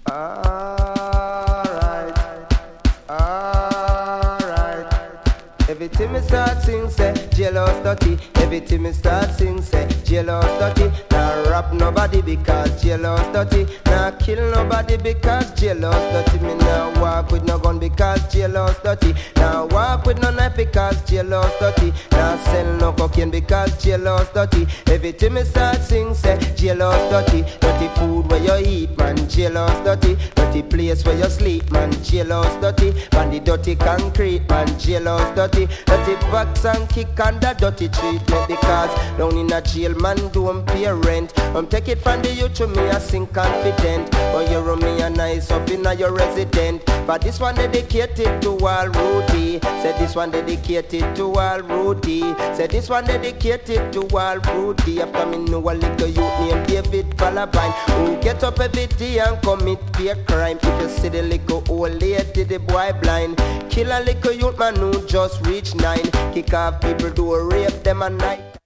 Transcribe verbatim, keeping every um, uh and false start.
Alright, alright. Everything me start sing say jealous dirty. Everything me start sing say jealous dirty. Now rap nobody because jealous dirty. Now kill nobody because jealous dirty. Me now walk with no gun because jealous dirty. Now walk with no knife because jealous dirty. Now sell no cocaine because jealous dirty. Everything me start sing say jealous dirty. Dirty food where you eat man jealous dirty. Dirty place where you sleep man jealous dirty. Man the dirty concrete man jealous dirty. Dirty box and kick under dirty treatment because down in a jail man don't pay rent. Um take it from the youth to me I sing confident. But you run me a nice up in a your resident. But this one dedicated to all Rudy. Said this one dedicated to all Rudy. Said this one dedicated to all Rudy. After me know a little youth named David Palabine who get up every day and commit a crime. If you see the little old lady the boy blind. Kill a little youth man who just reach nine. Kick off people do rape them at night.